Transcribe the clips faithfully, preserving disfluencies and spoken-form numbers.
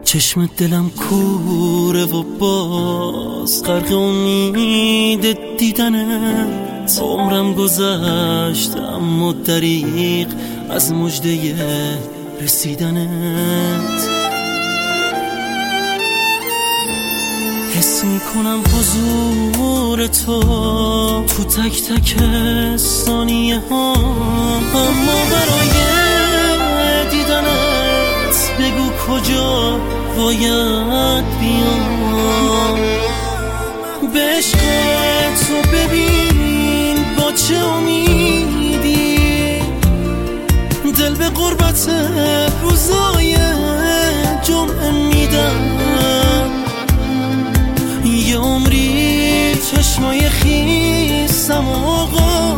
چشمت دلم کوره و باز غرق امید دیدنت. عمرم گذشت اما دریغ از مژده رسیدنت. حس میکنم حضور تو تو تک تک ثانیه ها، اما برای دیدنت بگو کجا باید بیام. به عشق تو ببین با چه امیدی دل به قربت روزای جمعه میدم. یه عمری چشمای خیسم آقا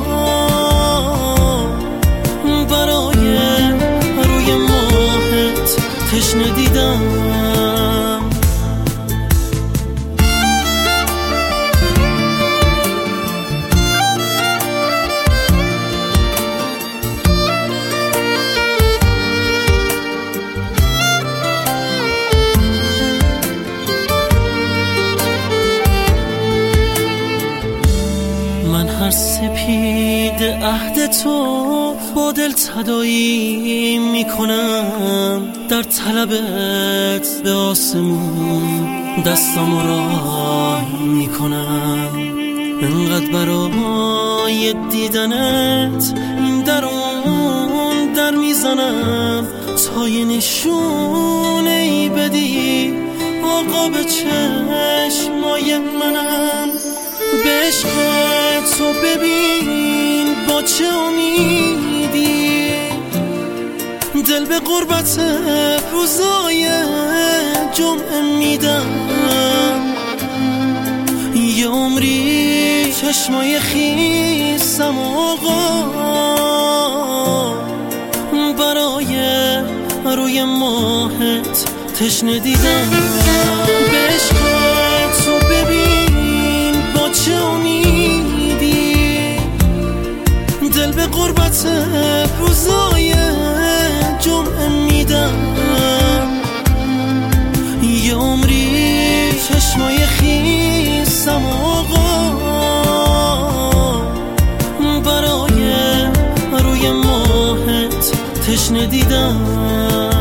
برای روی ماهت تشنه دیدم. هر سپید عهد تو با دل تداعی میکنم، در طلبت به آسمون دستم راه میکنم. انقدر برای دیدنت این در اون در میزنم تا یه نشونه ای بدی آقا به چشمای منم. به عشق تو ببین با چه امیدی دل به قربت روزای جمعه میدم. یه عمری چشمای خیسم آقا برای روی ماهت تشنه دیدم. به عشق تو ببین با چه امیدی دل به قربت روزای جمعه میدم. یه عمری چشمای خیسم آقا برای روی ماهت تشنه دیدم.